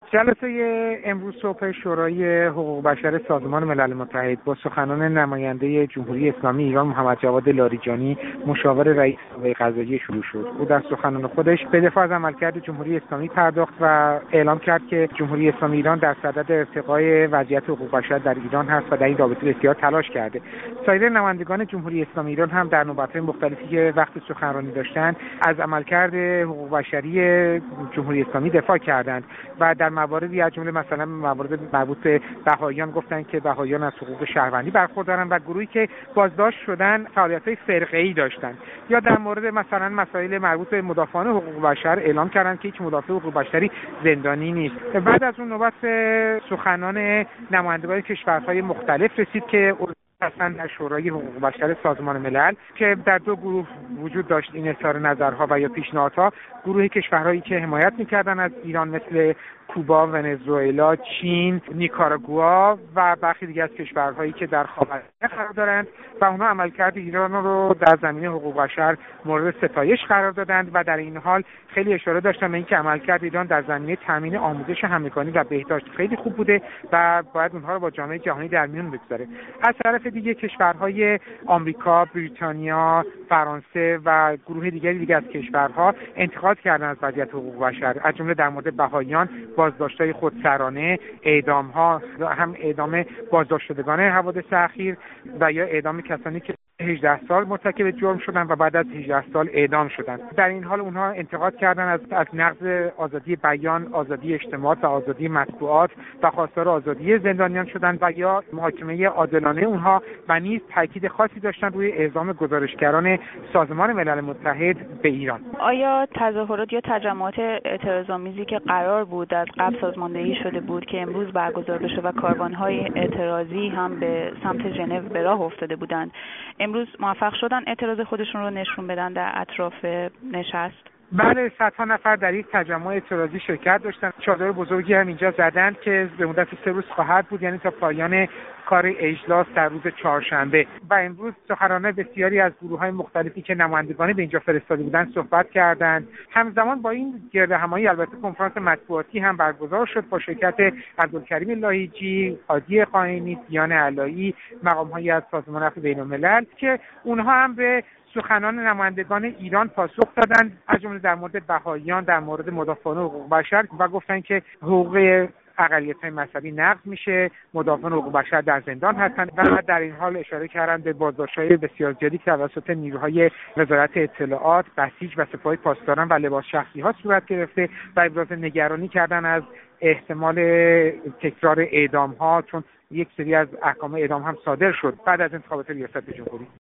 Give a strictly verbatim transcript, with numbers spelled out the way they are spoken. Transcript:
جلسه امروز صبح شورای حقوق بشر سازمان ملل متحد با سخنان نماینده جمهوری اسلامی ایران محمد جواد لاریجانی مشاور رئیس قوه قضاییه شروع شد. او در سخنان خودش به دفاع از عملکرد جمهوری اسلامی پرداخت و اعلام کرد که جمهوری اسلامی ایران در صدد ارتقای وضعیت حقوق بشر در ایران هست و در این رابطه بسیار تلاش کرده. سایر نمایندگان جمهوری اسلامی ایران هم در نوبت‌های مختلفی که وقت سخنرانی داشتند از عملکرد حقوق بشری جمهوری اسلامی دفاع کردند و در مواردی از جمله مثلا موارد مربوط به بهائیان گفتند که بهائیان از حقوق شهروندی برخوردارند و گروهی که بازداشت شدن فعالیت‌های فرقه‌ای داشتند، یا در مورد مثلا مسائل مربوط به مدافعان حقوق بشر اعلام کردند که هیچ مدافع حقوق بشری زندانی نیست. بعد از اون نوبت سخنان نمایندگان کشورهای مختلف رسید که هستند در شورای حقوق بشر سازمان ملل که در دو گروه وجود داشت این اظهار نظرها و یا پیشنهادها. گروه کشورهایی که حمایت می‌کردند از ایران مثل کوبا، ونزوئلا، چین، نیکاراگوآ و برخی دیگر از کشورهایی که در خاورمیانه قرار دارند و اونها عملکرد ایران رو در زمینه حقوق بشر مورد ستایش قرار دادند و در این حال خیلی اشاره داشتن به اینکه عملکرد ایران در زمینه تامین آموزش همگانی و بهداشت خیلی خوب بوده و باید اونها رو با جامعه جهانی در میون بگذاره. از طرف دیگه کشورهای آمریکا، بریتانیا، فرانسه و گروه دیگری دیگه از کشورها انتقاد کردند از وضعیت حقوق بشر، از جمله در مورد بهائیان، بازداشت‌های خودسرانه، اعدام‌ها، هم اعدام بازداشت شدگان حوادث اخیر و یا اعدام کسانی که هجده سال مرتکب جرم شدن و بعد از هجده سال اعدام شدن. در این حال اونها انتقاد کردن از از نقض آزادی بیان، آزادی اجتماع و آزادی مطبوعات و خواستار آزادی زندانیان شدن و یا محاکمه عادلانه اونها و نیز تاکید خاصی داشتن روی اعزام گزارشگران سازمان ملل متحد به ایران. آیا تظاهرات یا تجمعات اعتراض‌آمیزی که قرار بود از قبل سازماندهی شده بود که امروز برگزار بشه و کاروان‌های اعتراضی هم به سمت ژنو به راه افتاده بودند، امروز موفق شدن اعتراض خودشون رو نشون بدن در اطراف نشست؟ بله، صدها نفر در یک تجمع اعتراضی شرکت داشتن. چادر بزرگی هم اینجا زدند که به مدت سه روز خواهد بود، یعنی تا پایان کار اجلاس در روز چهارشنبه. و امروز سخنرانان بسیاری از گروه‌های مختلفی که نمایندگان به اینجا فرستاده بودند صحبت کردند. همزمان با این گردهمایی البته کنفرانس مطبوعاتی هم برگزار شد با شرکت عبدالکریم لاهیجی، هادی قائنی، دیان علایی، مقام‌هایی از سازمان عفو بین‌الملل که اونها هم به سخنان نمایندگان ایران پاسخ دادند، از جمله در مورد بهائیان، در مورد مدافعان حقوق بشر و گفتند که حقوق اقلیت‌های مذهبی نقض میشه، مدافعان حقوق بشر در زندان هستند و در این حال اشاره کردند به بازداشت‌های بسیار زیادی که توسط نیروهای وزارت اطلاعات، بسیج و سپاه پاسداران و لباس شخصی‌ها صورت گرفته و ابراز نگرانی کردند از احتمال تکرار اعدام‌ها، چون یک سری از احکام اعدام هم صادر شد بعد از انتخابات ریاست جمهوری.